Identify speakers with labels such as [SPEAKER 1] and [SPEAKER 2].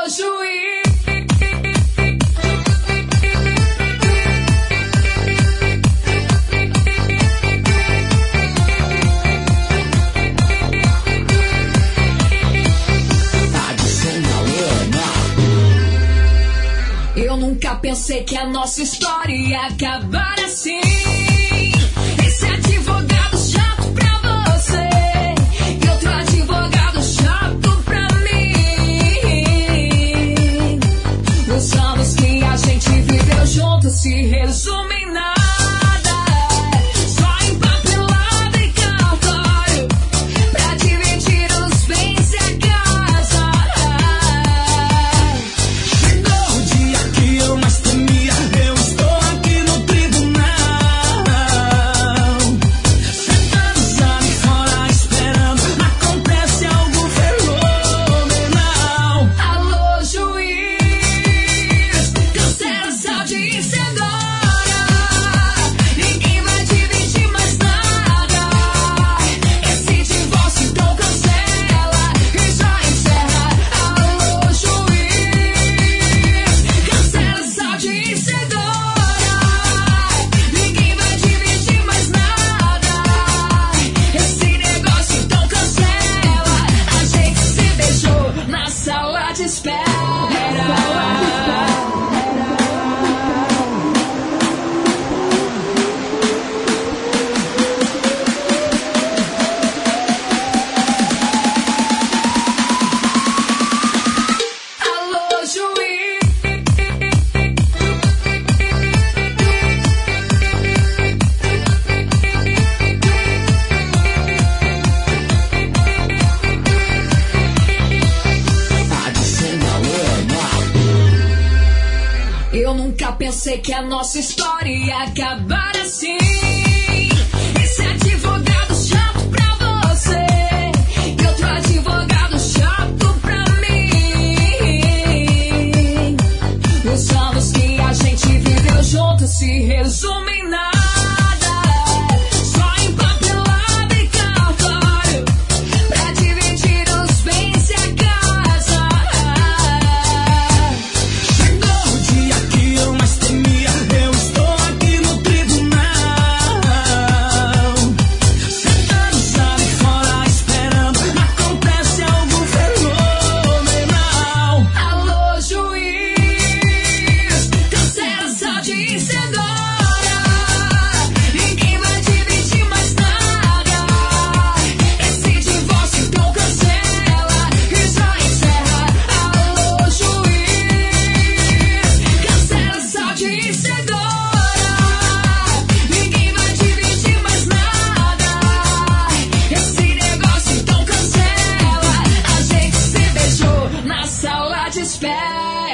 [SPEAKER 1] juiz. Eu nunca pensei que a nossa história ia acabar assim. Esse advogado chato pra você e outro advogado chato pra mim. Os anos que a gente viveu junto se resumem em nada. Só empapelado em cartório pra dividir os bens e a casa.
[SPEAKER 2] Chegou o dia que eu mais temia, eu estou aqui no tribunal. Sentados ali fora esperando, acontece algo fenomenal.
[SPEAKER 1] Alô, juiz, cancela essa audiência agora. Ninguém vai dividir mais nada. Esse divórcio então cancela e já encerra. Alô, juiz, cancela essa audiência agora. Ninguém vai dividir mais nada. Esse negócio então cancela. A gente se beijou na sala de espera. Alô, juiz. Eu nunca pensei que a nossa história ia acabar assim. Esse advogado chato pra você e outro advogado chato pra mim. Os anos que a gente viveu junto se resumem em nada. Só empapelado em cartório pra dividir os bens e a casa.
[SPEAKER 2] Chegou o dia que eu mais temia, eu estou aqui no tribunal. Sentados ali fora esperando, acontece algo fenomenal.
[SPEAKER 1] Alô, juiz, cancela essa audiência agora. Ninguém vai dividir mais nada. Esse divórcio então cancela e já encerra. Alô, juiz, cancela essa audiência agora. Ninguém vai dividir mais nada. Esse negócio então cancela. A gente se beijou na sala de espera.